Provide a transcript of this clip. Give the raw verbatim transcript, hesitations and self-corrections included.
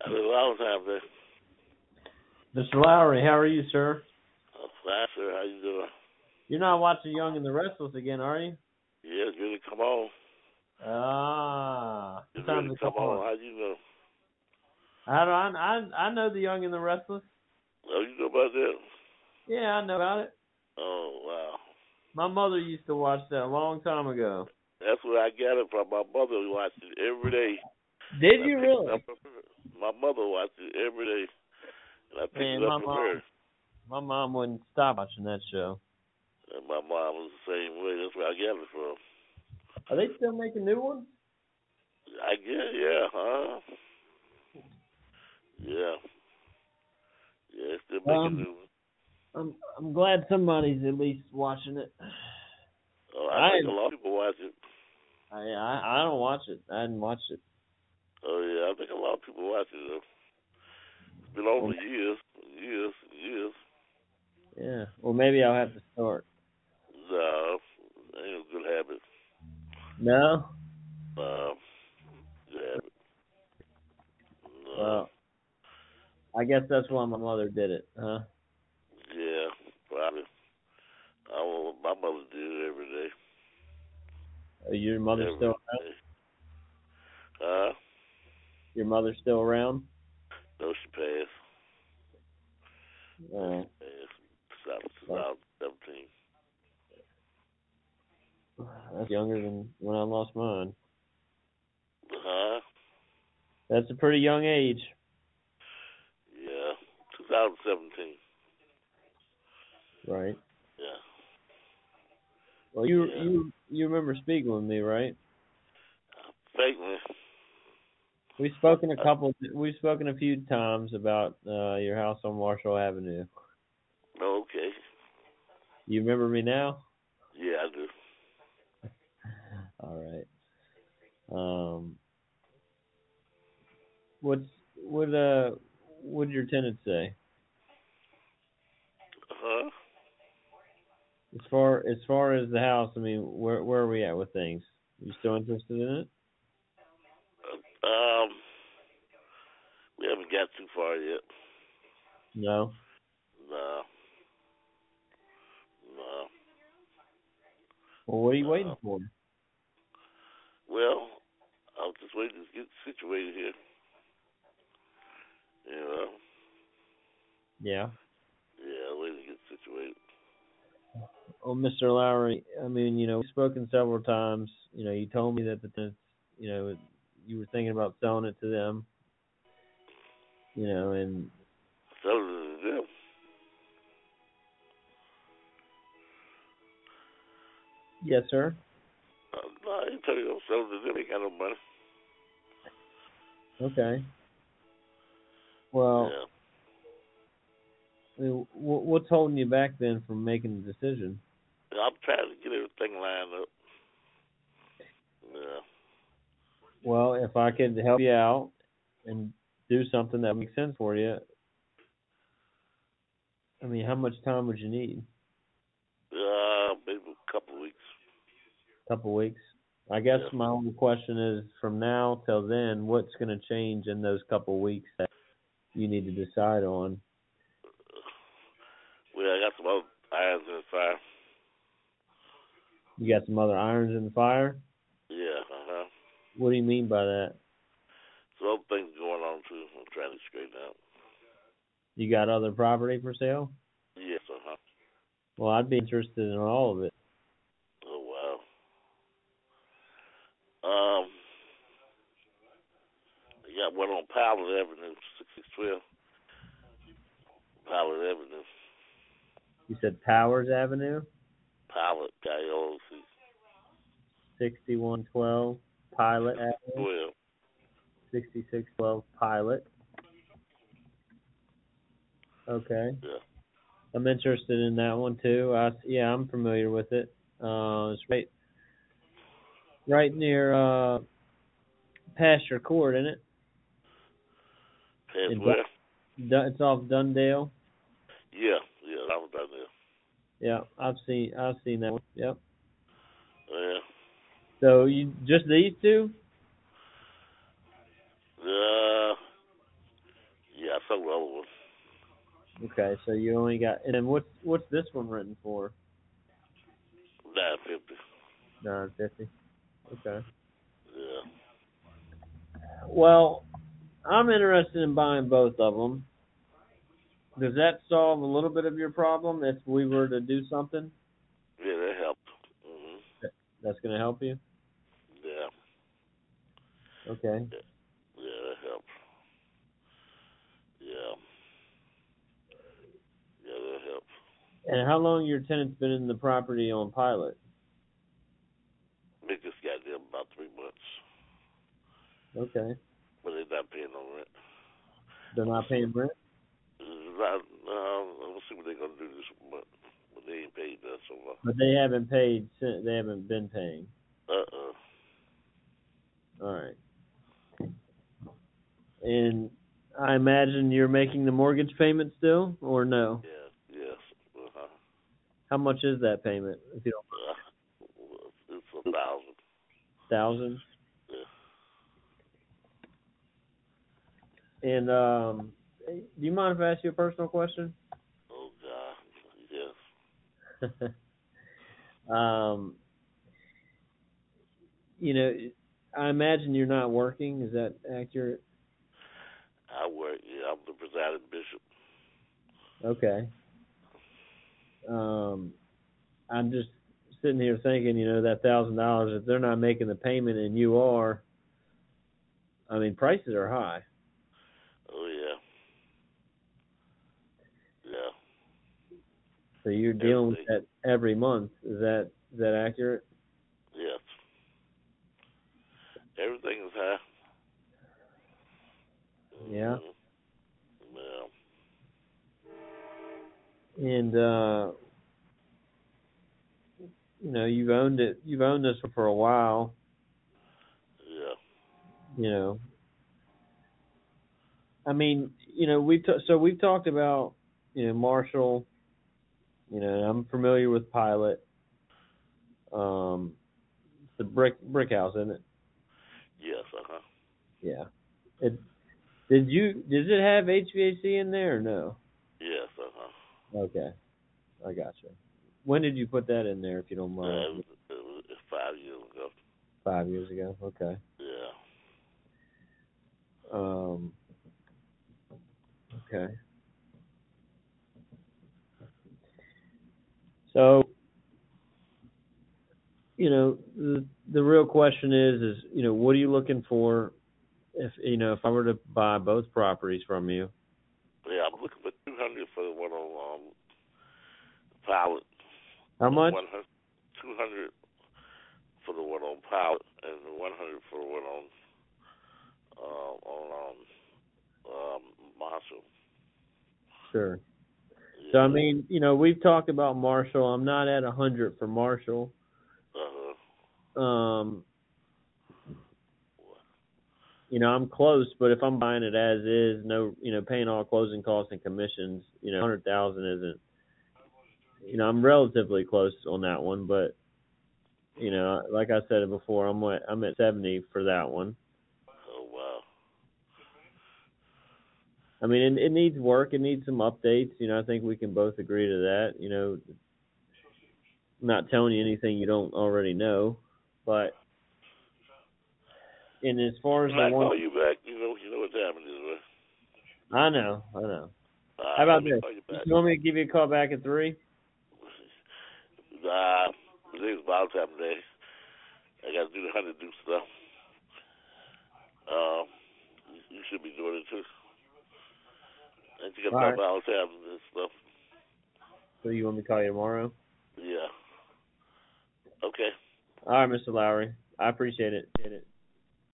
I mean, a lot of times, man. Mister Lowry, how are you, sir? Uh, fine, sir. How you doing? You're not watching Young and the Restless again, are you? Yeah, it's really come on. Ah, It's what time really does it come come on? on. How you know? I don't. I I know the Young and the Restless. Oh, you know about that? Yeah, I know about it. Oh, wow. My mother used to watch that a long time ago. That's where I got it from. My mother watched it every day, Did and I you picked it really? up from her. My mother watched it every day, and I picked it Man, up my from her. mom, my mom wouldn't stop watching that show. And my mom was the same way. That's where I got it from. Are they still making new ones? I guess, yeah, huh? Yeah. Yeah, it's still making Um, new ones. I'm I'm glad somebody's at least watching it. Oh, I I think a lot of people watch it. I I, I don't watch it. I didn't watch it. Oh, yeah, I think a lot of people watch it, though. It's been on Well, for years, years, years. yeah. Well, maybe I'll have to start. No, ain't a good habit. No. No, good habit. No. Well, I guess that's why my mother did it, huh? Yeah, probably. I don't know what my mother did every day. Are your mother still Every around? day. Huh? Your mother still around? No, she passed. No, she Oh, passed. well, twenty seventeen. that's younger than when I lost mine. Huh? That's a pretty young age. Yeah, twenty seventeen. Right. Yeah. Well, you Yeah. you you remember speaking with me, right? Faintly. We've spoken a couple. We've spoken a few times about uh, your house on Marshall Avenue. No, okay. You remember me now? Yeah, I do. All right. Um, what's what uh what did your tenant say? Huh? As far as far as the house, I mean, where where are we at with things? You still interested in it? Um, we haven't got too far yet. No. No, no, Well, what are you waiting no. for? Well, I was just waiting to get situated here. You know? Yeah. Yeah, waiting to get situated. Oh, Mister Lowry, I mean, you know, we've spoken several times. You know, you told me that the tenants, you know, you were thinking about selling it to them. You know, and So this is them. yes, sir. Uh, no, I ain't tell you, so this them ain't got no money. Okay. Well, Yeah. I mean, wh- what's holding you back then from making the decision? I'm trying to get everything lined up. Yeah. Well, if I could help you out and do something that makes sense for you, I mean, how much time would you need? Uh, maybe a couple of weeks. A couple weeks. I guess Yeah. my only question is, from now till then, what's going to change in those couple weeks that you need to decide on? Well, I got some other irons in the fire. You got some other irons in the fire? Yeah, uh-huh. What do you mean by that? Some other things going on, too. I'm trying to straighten out. You got other property for sale? Yes, uh-huh. Well, I'd be interested in all of it. Oh, wow. Um, you got one on Pilot Avenue, six six one two. Pilot Avenue. You said Powers Avenue, Pilot, K O O C. sixty-one twelve Pilot Avenue, twelve. sixty-six twelve Pilot. Okay. Yeah. I'm interested in that one too. I, yeah, I'm familiar with it. Uh, it's right, right near uh, Pasture Court, isn't it? Past In where? Dun- Dun- it's off Dundale. Yeah, yeah, I was down there. Yeah, I've seen I've seen that one. Yep. Yeah. So you just these two? Uh, sold the other one. Okay, so you only got, and then what's what's this one written for? Nine fifty. Nine fifty. Okay. Yeah. Well, I'm interested in buying both of them. Does that solve a little bit of your problem if we were to do something? Yeah, that helped. Mhm. That's going to help you? Yeah. Okay. Yeah. Yeah, that helped. Yeah. Yeah, that helped. And how long your tenant's been in the property on Pilot? Make this goddamn about three months. Okay. But they're not paying no rent. They're not paying rent? Not, um, we'll see what they're gonna do this month. But they ain't paid that so far. But they haven't paid since they haven't been paying. Uh uh. All right. And I imagine you're making the mortgage payment still, or no? Yeah. Yes. Uh huh. How much is that payment? If you don't Uh, it's a thousand. thousand. Yeah. And um, do you mind if I ask you a personal question? Oh God. Yes. um, you know, I imagine you're not working. Is that accurate? I work. Yeah, I'm the presiding bishop. Okay. Um, I'm just sitting here thinking, you know, that thousand dollars. If they're not making the payment and you are, I mean, prices are high. Oh yeah. Yeah. So you're dealing with Everything. that every month. Is that is that accurate? Yes. Everything is high. Yeah. Mm-hmm. Yeah. And uh, you know, you've owned it. You've owned this for a while. Yeah. You know, I mean, you know, we've t- so we've talked about, you know, Marshall. You know, I'm familiar with Pilot. Um, it's the brick brick house, isn't it? Yes. Uh huh. Yeah. It did you does it have H V A C in there or no? Yes. Uh huh. Okay, I gotcha. When did you put that in there, if you don't Uh, mind? it was, it was five years ago. Five years ago. Okay. Yeah. Um. Okay. So, you know, the the real question is, is you know, what are you looking for? If you know, if I were to buy both properties from you, Yeah. I'm looking for two hundred for the one on um, Pilot. how And much? one hundred, two hundred for the one on Pilot, and one hundred for the one on um, on um, um, Marshall. Sure. So I Yeah. mean, you know, we've talked about Marshall. I'm not at a hundred for Marshall. Uh huh. Um, you know, I'm close, but if I'm buying it as is, no, you know, paying all closing costs and commissions, you know, hundred thousand isn't. You know, I'm relatively close on that one, but you know, like I said before, I'm at I'm at seventy for that one. Oh wow. I mean, it, it needs work. It needs some updates. You know, I think we can both agree to that. You know, I'm not telling you anything you don't already know, but and as far as When the I one, call you back, you know, you know what time it is, right? I know, I know. All How right, about let me this? call you back. You want me to give you a call back at three? Nah, today's Valentine Day. I got to do the honeydew stuff. Um, you, you should be doing it too. And you got All my right. Valentine and stuff. So you want me to call you tomorrow? Yeah. Okay. All right, Mister Lowry. I appreciate it. Appreciate it.